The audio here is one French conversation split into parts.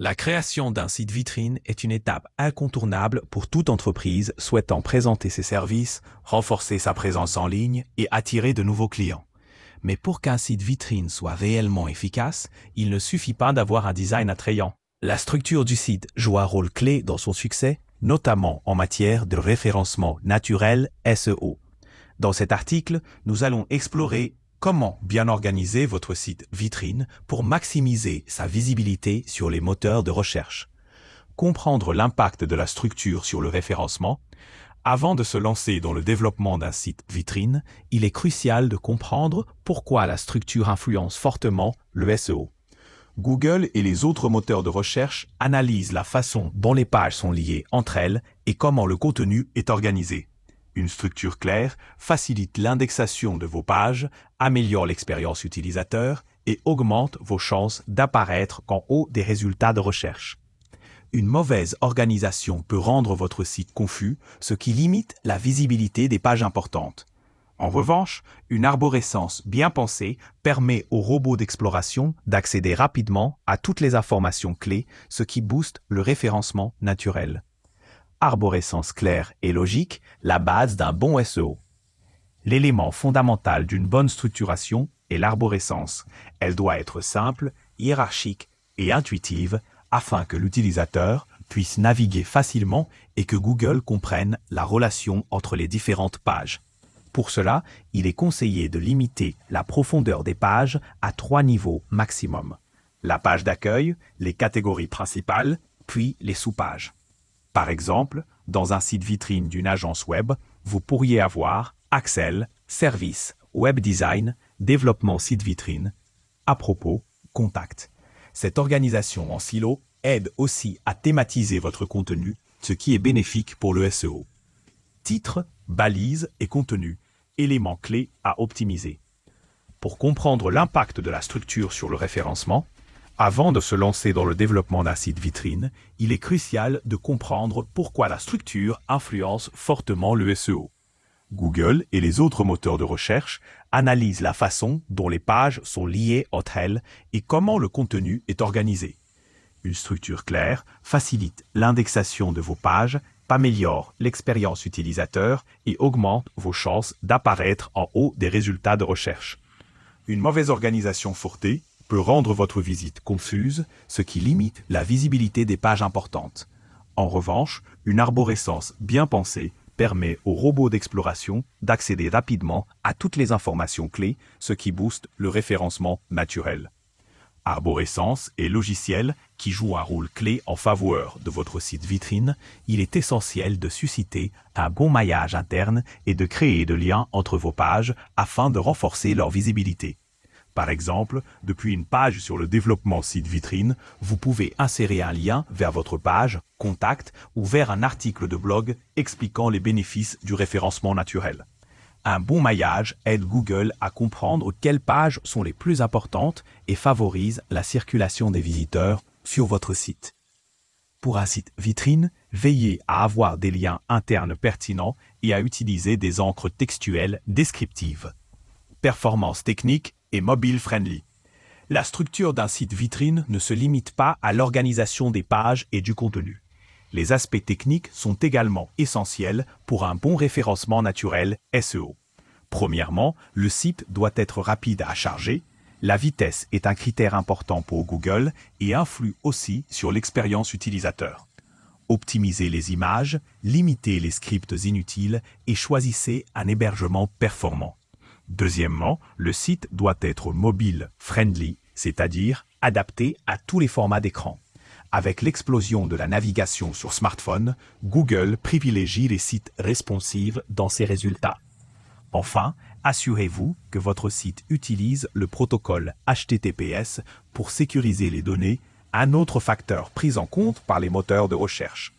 La création d'un site vitrine est une étape incontournable pour toute entreprise souhaitant présenter ses services, renforcer sa présence en ligne et attirer de nouveaux clients. Mais pour qu'un site vitrine soit réellement efficace, il ne suffit pas d'avoir un design attrayant. La structure du site joue un rôle clé dans son succès, notamment en matière de référencement naturel SEO. Dans cet article, nous allons explorer comment bien organiser votre site vitrine pour maximiser sa visibilité sur les moteurs de recherche. Comprendre l'impact de la structure sur le référencement. Avant de se lancer dans le développement d'un site vitrine, il est crucial de comprendre pourquoi la structure influence fortement le SEO. Google et les autres moteurs de recherche analysent la façon dont les pages sont liées entre elles et comment le contenu est organisé. Une structure claire facilite l'indexation de vos pages, améliore l'expérience utilisateur et augmente vos chances d'apparaître en haut des résultats de recherche. Une mauvaise organisation peut rendre votre site confus, ce qui limite la visibilité des pages importantes. En revanche, une arborescence bien pensée permet aux robots d'exploration d'accéder rapidement à toutes les informations clés, ce qui booste le référencement naturel. Arborescence claire et logique, la base d'un bon SEO. L'élément fondamental d'une bonne structuration est l'arborescence. Elle doit être simple, hiérarchique et intuitive afin que l'utilisateur puisse naviguer facilement et que Google comprenne la relation entre les différentes pages. Pour cela, il est conseillé de limiter la profondeur des pages à 3 niveaux maximum. La page d'accueil, les catégories principales, puis les sous-pages. Par exemple, dans un site vitrine d'une agence web, vous pourriez avoir Axel, Service, Web Design, Développement site vitrine, à propos, Contact. Cette organisation en silo aide aussi à thématiser votre contenu, ce qui est bénéfique pour le SEO. Titre, balises et contenu, éléments clés à optimiser. Pour comprendre l'impact de la structure sur le référencement, avant de se lancer dans le développement d'un site vitrine, il est crucial de comprendre pourquoi la structure influence fortement le SEO. Google et les autres moteurs de recherche analysent la façon dont les pages sont liées entre elles et comment le contenu est organisé. Une structure claire facilite l'indexation de vos pages, améliore l'expérience utilisateur et augmente vos chances d'apparaître en haut des résultats de recherche. Une mauvaise organisation fourrée peut rendre votre visite confuse, ce qui limite la visibilité des pages importantes. En revanche, une arborescence bien pensée permet aux robots d'exploration d'accéder rapidement à toutes les informations clés, ce qui booste le référencement naturel. Arborescence et logiciel qui jouent un rôle clé en faveur de votre site vitrine, il est essentiel de susciter un bon maillage interne et de créer de liens entre vos pages afin de renforcer leur visibilité. Par exemple, depuis une page sur le développement site vitrine, vous pouvez insérer un lien vers votre page, contact ou vers un article de blog expliquant les bénéfices du référencement naturel. Un bon maillage aide Google à comprendre quelles pages sont les plus importantes et favorise la circulation des visiteurs sur votre site. Pour un site vitrine, veillez à avoir des liens internes pertinents et à utiliser des encres textuelles descriptives. Performance technique et mobile-friendly. La structure d'un site vitrine ne se limite pas à l'organisation des pages et du contenu. Les aspects techniques sont également essentiels pour un bon référencement naturel SEO. Premièrement, le site doit être rapide à charger. La vitesse est un critère important pour Google et influe aussi sur l'expérience utilisateur. Optimisez les images, limitez les scripts inutiles et choisissez un hébergement performant. Deuxièmement, le site doit être mobile-friendly, c'est-à-dire adapté à tous les formats d'écran. Avec l'explosion de la navigation sur smartphone, Google privilégie les sites responsives dans ses résultats. Enfin, assurez-vous que votre site utilise le protocole HTTPS pour sécuriser les données, un autre facteur pris en compte par les moteurs de recherche.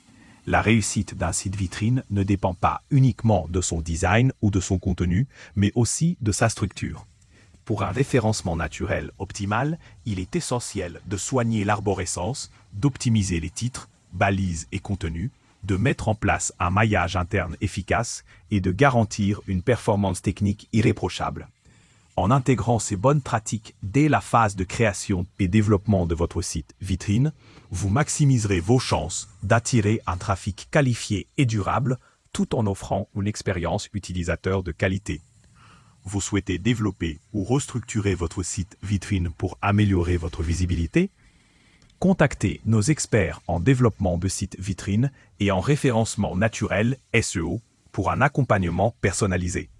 La réussite d'un site vitrine ne dépend pas uniquement de son design ou de son contenu, mais aussi de sa structure. Pour un référencement naturel optimal, il est essentiel de soigner l'arborescence, d'optimiser les titres, balises et contenus, de mettre en place un maillage interne efficace et de garantir une performance technique irréprochable. En intégrant ces bonnes pratiques dès la phase de création et développement de votre site vitrine, vous maximiserez vos chances d'attirer un trafic qualifié et durable tout en offrant une expérience utilisateur de qualité. Vous souhaitez développer ou restructurer votre site vitrine pour améliorer votre visibilité? Contactez nos experts en développement de sites vitrine et en référencement naturel SEO pour un accompagnement personnalisé.